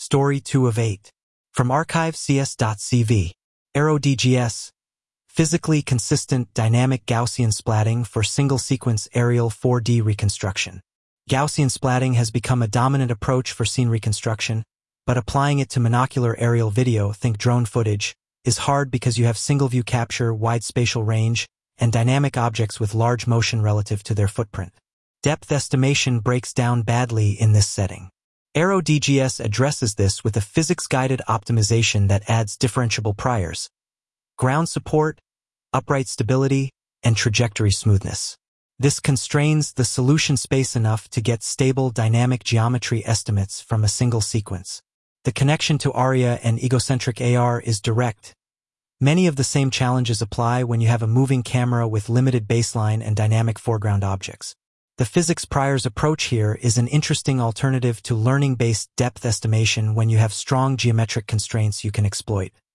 Story 2 of 8. From archive.cs.cv. AeroDGS. Physically consistent dynamic Gaussian splatting for single-sequence aerial 4D reconstruction. Gaussian splatting has become a dominant approach for scene reconstruction, but applying it to monocular aerial video, think drone footage, is hard because you have single-view capture, wide spatial range, and dynamic objects with large motion relative to their footprint. Depth estimation breaks down badly in this setting. AeroDGS addresses this with a physics-guided optimization that adds differentiable priors, ground support, upright stability, and trajectory smoothness. This constrains the solution space enough to get stable dynamic geometry estimates from a single sequence. The connection to ARIA and egocentric AR is direct. Many of the same challenges apply when you have a moving camera with limited baseline and dynamic foreground objects. The physics priors approach here is an interesting alternative to learning-based depth estimation when you have strong geometric constraints you can exploit.